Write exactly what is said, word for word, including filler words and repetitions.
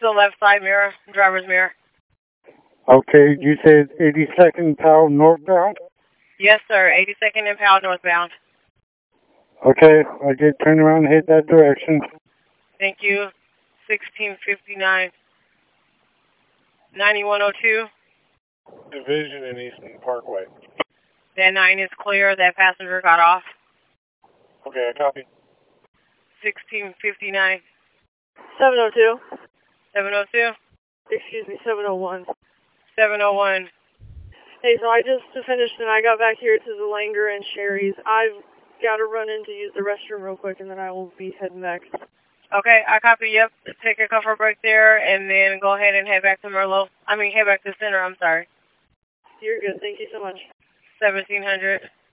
the left side mirror, driver's mirror. Okay, you said eighty-second Powell northbound? Yes, sir. eighty-second and Powell northbound. Okay, I did turn around and hit that direction. Thank you. sixteen fifty-nine. ninety-one oh two. Division and Eastern Parkway. That nine is clear. That passenger got off. Okay, I copy. sixteen fifty-nine. seven oh two. seven oh two. Excuse me, seven oh one. seven oh one. Hey, so I just finished and I got back here to the Langer and Sherry's. I've got to run in to use the restroom real quick and then I will be heading back. Okay, I copy. Yep. Take a comfort break there and then go ahead and head back to Merlot. I mean, head back to Center. I'm sorry. You're good. Thank you so much. seventeen hundred.